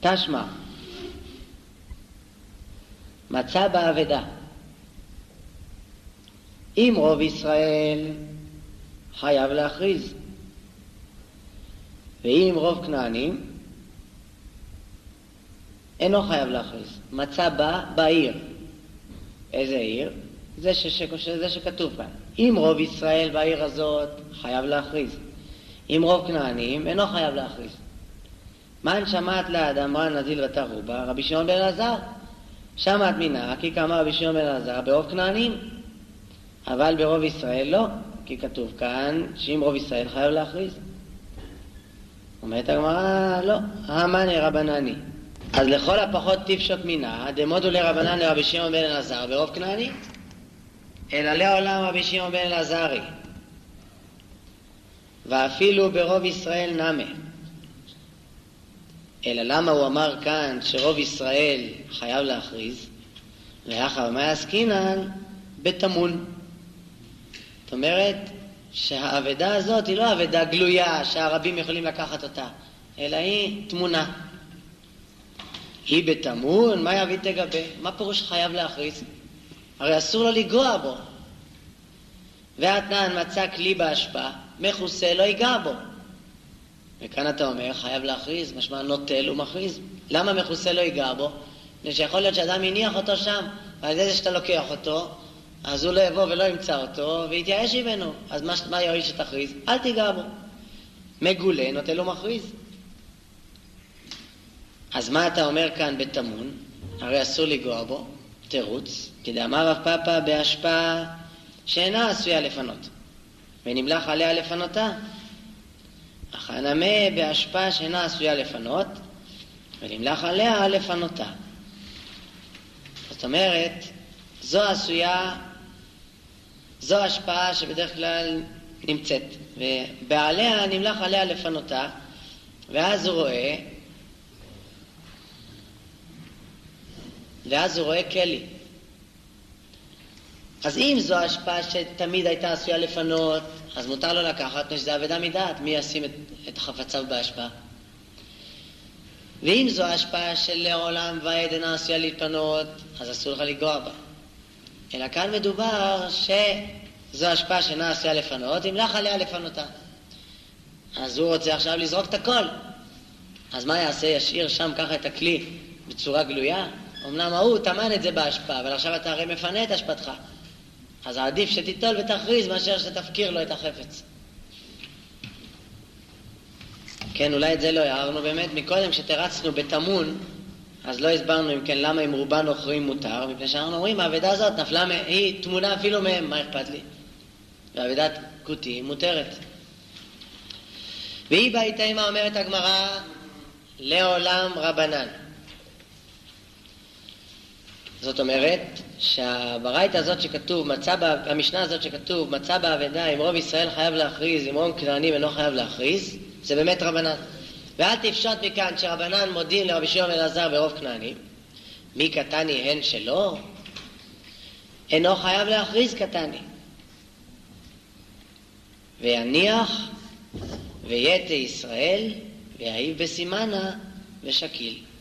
תשמע, מצא באבדה. אם רוב ישראל חייב להכריז, ואם רוב כנענים אינו חייב להכריז. מצא בעיר. איזה עיר? זה שכתוב כאן. אם רוב ישראל בעיר הזאת חייב להכריז, אם רוב כנענים אינו חייב להכריז. מן שמעת לאדם אמרה נזיל ותרובה, רבי שמעון בן אלעזר. שמעת מינה כי כמה רבי שמעון בן אלעזר ברוב כנענים, אבל ברוב ישראל לא, כי כתוב כאן שאם רוב ישראל חייב להכריז. אומרת הגמרא, לא, המאני רבנני. אז לכל הפחות תפשוט מינה, דמודו לרבנן לרבי שמעון בן אלעזר ברוב כנעני, אלא לעולם רבי שמעון בן אלעזרי, ואפילו ברוב ישראל נמה. אלא למה הוא אמר כאן שרוב ישראל חייב להכריז, ואחר מה יסקינן בתמון. זאת אומרת שהאבדה הזאת היא לא אבדה גלויה שהרבים יכולים לקחת אותה, אלא היא תמונה. היא בתמון, מה יביא תגבה? מה פירוש חייב להכריז? הרי אסור לו לגוע בו. והתנן מצא כלי בהשפעה, מכוסה לא ייגע בו. וכאן אתה אומר, חייב להכריז, משמע נוטל ומכריז. למה מכוסה לא ייגע בו? שיכול להיות שאדם יניח אותו שם, ועל זה שאתה לוקח אותו, אז הוא לא יבוא ולא ימצא אותו, ויתייאש ממנו. אז מה יועיל שתכריז? אל תיגע בו. מגולה, נוטל ומכריז. אז מה אתה אומר כאן בתמון? הרי אסור לגוע בו. תירוץ, כדאמר רב פאפא בהשפעה שאינה עשויה לפנות, ונמלך עליה לפנותה. אך הנמה בהשפעה שאינה עשויה לפנות, ונמלך עליה לפנותה. זאת אומרת, זו השפעה שבדרך כלל נמצאת, ובעליה נמלך עליה לפנותה, ואז הוא רואה כלי. אז אם זו השפעה שתמיד הייתה עשויה לפנות, אז מותר לו לקחת, שזה אבדה מדעת, מי ישים את חפציו בהשפעה. ואם זו השפעה של לעולם ועד אינה עשויה להתפנות, אז אסור לך לגוע בה. אלא כאן מדובר שזו השפעה שאינה עשויה לפנות, ימלך עליה לפנותה. אז הוא רוצה עכשיו לזרוק את הכל. אז מה יעשה? ישאיר שם ככה את הכלי בצורה גלויה? אמנם הוא תמן את זה בהשפעה, אבל עכשיו אתה הרי מפנה את השפעתך. אז עדיף שתיטול ותכריז מאשר שתפקיר לו את החפץ. כן, אולי את זה לא הערנו באמת. מקודם כשתרצנו בתמון, אז לא הסברנו אם כן למה אם רובן אוכרים מותר, מפני שאנחנו אומרים, האבדה הזאת נפלה, היא תמונה אפילו מהם, מה אכפת לי? והאבדת כותי מותרת. והיא בהיטה מה אומרת הגמרא, לעולם רבנן. זאת אומרת שהברייתא הזאת שכתוב, המשנה הזאת שכתוב, מצא באבדה, אם רוב ישראל חייב להכריז, אם רוב כנענים אינו חייב להכריז, זה באמת רבנן. ואל תפשוט מכאן שרבנן מודים לרבי שמעון בן אלעזר ברוב כנענים. מי קטני הן שלו? אינו חייב להכריז קטני. ויניח ויתה ישראל ויעיב בסימנה ושקיל.